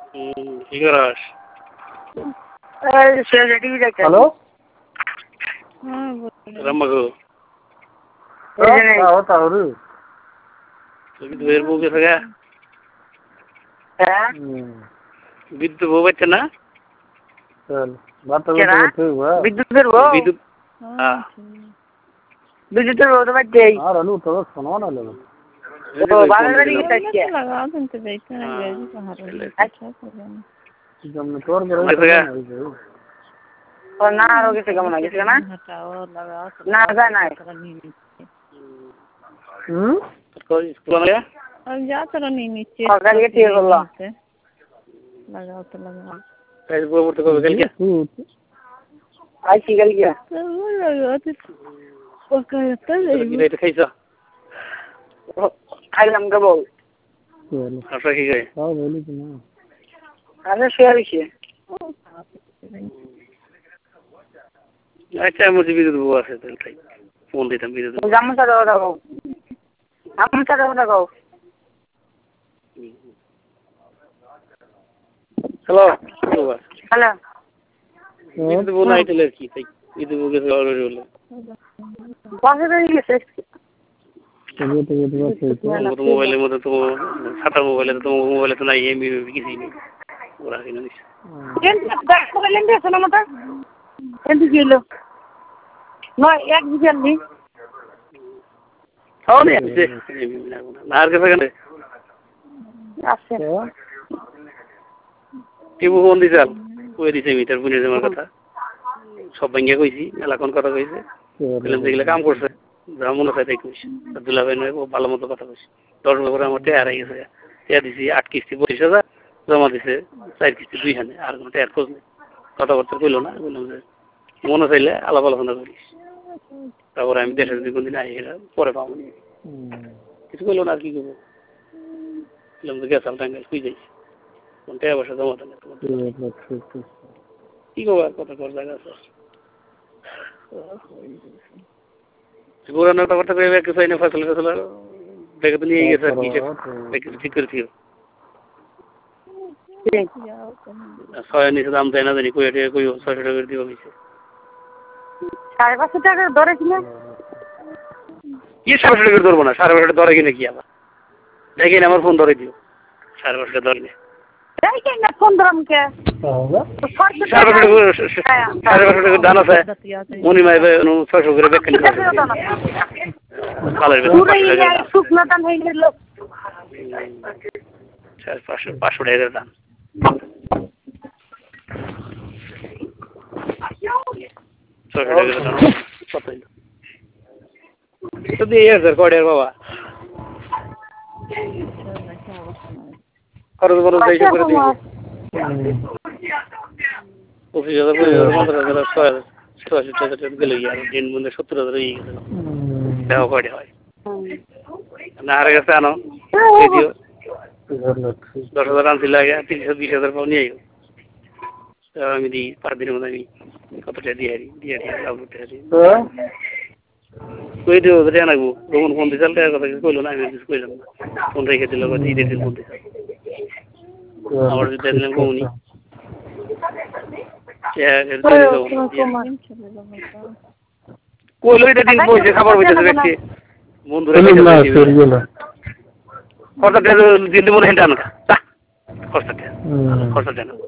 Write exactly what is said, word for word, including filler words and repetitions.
কি করাস? হ্যালো রাম্মাগো তাহলে বিদ্যুতের বউ গেছে গা বিদ্যুৎ বউ বাচ্চা না বিদ্যুতের বউ বিদ্যুৎ বিদ্যুতের বউ তো বাচ্চা আর আলু তো শোনো না লেগে তোর না আরো গেছে কেমন গেছে না না যায় না হুম जा तर नहीं नीचे गाड़ी ठीक होगा लगाओ तो लगाओ कैसे वो तो को गल गया आज की गल गया लगाओ तो पक्का तो ये तो कैसा खाई हम का बोल अच्छा की गए हां बोली ना अरे शेयर किए अच्छा मुझे भी तो हुआ है तो फोन देता भी तो जाम सा दादा को हम सा दादा को हेलो हेलो ये तो बोला है लड़की सही ये तो वो के और बोले कौन से तरीके से ये तो ये तो तो मोबाइल में तो खाता मोबाइल तो मोबाइल तो नहीं है भी किसी ने पूरा ही नहीं केन मोबाइल लेंगे सुनो मत केन किलो नो एक जल्दी हो नहीं से मार के सगने अच्छा টিপু ফোন দিছাল কই দিছে মিটার বুনে আমার কথা সব ভাঙ্গিয়া কইছি মেলা কোন কথা কইছে বললাম যেগুলা কাম করছে ব্রাহ্মণ আছে তাই কইছি দুলাভাই নয় ও ভালো মতো কথা কইছে দশ বছর আমার টেয়ার হয়ে গেছে টেয়ার দিছি আট কিস্তি পঁচিশ হাজার জমা দিছে চার কিস্তি দুই হানে আর কোনো টেয়ার খোঁজ নেই কথাবার্তা কইলো না বললাম যে মনে চাইলে আলাপ আলোচনা করিস তারপরে আমি দেশের দুই দিন আই এরা পরে পাবো কিছু কইলো না আর কি করবো বললাম যে গেছাল টাঙ্গাইল কুই যাইছি কোনটা বসে জমা দেন কি করবো আর কত কর জায়গা আছে পুরানো কথা করে কিছু আইনে ফসল ফসল দেখে তো নিয়ে গেছে আর কি দেখে ঠিক করে দিও ছয় নিচে দাম দেয় না জানি কই এটা কই ছয়শো টাকা করে দিব নিচে সাড়ে পাঁচশো টাকা দরে কিনে কি সাড়ে পাঁচশো টাকা ধরবো না সাড়ে পাঁচশো টাকা দরে কিনে কি আবার দেখেন আমার ফোন ধরে দিও সাড়ে পাঁচশো টাকা ধরে দেখেন না ফোন ধরম কে সাড়ে পাঁচশো সাড়ে পাঁচশো টাকা দান আছে মনি মাই ছয়শো করে বেকেন শুকনো দাম হয়ে গেল সাড়ে পাঁচশো পাঁচশো টাকার দাম ছয়শো টাকার দাম কত হইল তো দিয়ে হাজার কড়ের বাবা খরচ খরচ দেয় করে দিই পঁচিশ হাজার পঁচিশ হাজার পঞ্চাশ হাজার ছয় হাজার ছয়শো টাকা গেলে আর দিন মধ্যে সত্তর হাজার হয়ে গেছে দেওয়া কয়টা হয় না আর কাছে আনো দিও দশ হাজার আনছিল আগে তিরিশ বিশ হাজার পাও নিয়ে আমি দিই পাঁচ দিনের মধ্যে আমি কতটা দিয়ে হারি দিয়ে হারি লাভ করতে হারি কই দিও রে নাগবো রোমন ফোন দিছাল টাকা কথা কিছু কইলো না আমি কিছু কইলাম না ফোন রেখে দিল বা দিয়ে দিল ফোন দিছাল আমার যদি দিলাম কমনি কইলো এটা দিন পয়সা খাবার বইতেছে ব্যক্তি বন্ধুরা খরচা দিন দেবো না হেঁটে আনকা খরচা খরচা দেন